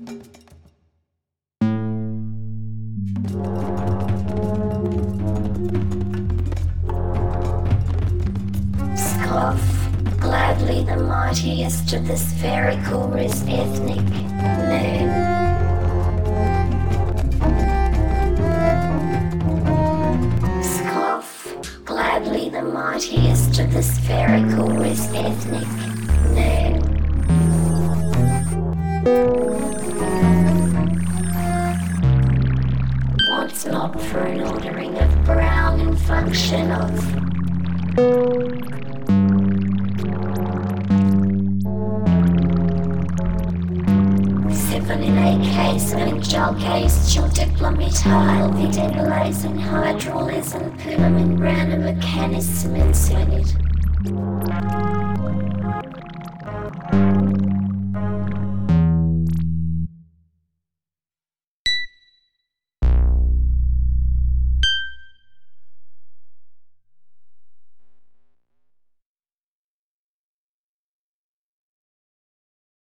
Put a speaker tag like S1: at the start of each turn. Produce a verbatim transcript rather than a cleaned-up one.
S1: Skov, gladly the mightiest of the spherical wrist ethnic moon. Gladly the mightiest of the spherical wrist ethnic moon. Wants not for an ordering of brown and function of seven in a case and jol case your diplomitile videbulas and hydrolis and pulum and random mechanism inserted.